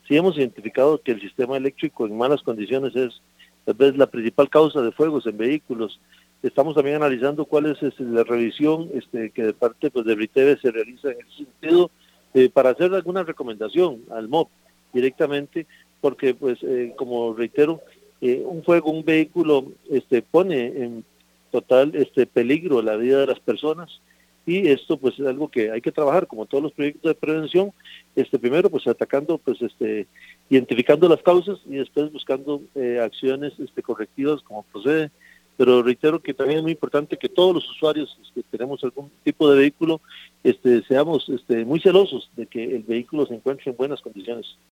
sí hemos identificado que el sistema eléctrico en malas condiciones es tal vez la principal causa de fuegos en vehículos. Estamos también analizando cuál es la revisión que de parte pues, de Briteve se realiza en ese sentido para hacer alguna recomendación al MOP directamente, porque pues como reitero, un fuego, un vehículo pone en total peligro la vida de las personas, y esto pues es algo que hay que trabajar como todos los proyectos de prevención, primero pues atacando pues identificando las causas y después buscando acciones correctivas como procede. Pero reitero que también es muy importante que todos los usuarios que tenemos algún tipo de vehículo seamos muy celosos de que el vehículo se encuentre en buenas condiciones.